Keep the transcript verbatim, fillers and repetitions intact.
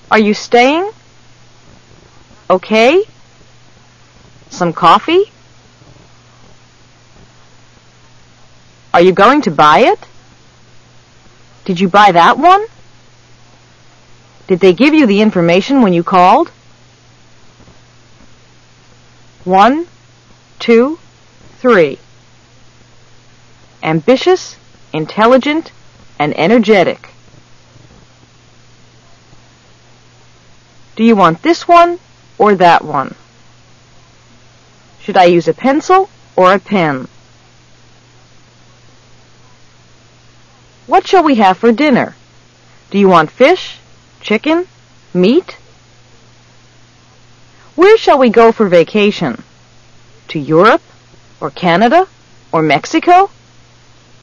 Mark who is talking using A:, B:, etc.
A: Are you staying? Okay. Some coffee? Are you going to buy it? Did you buy that one? Did they give you the information when you called? One, two, three. Ambitious, intelligent, and energetic. Do you want this one or that one? Should I use a pencil or a pen? What shall we have for dinner? Do you want fish, chicken, meat? Where shall we go for vacation? To Europe or Canada or Mexico?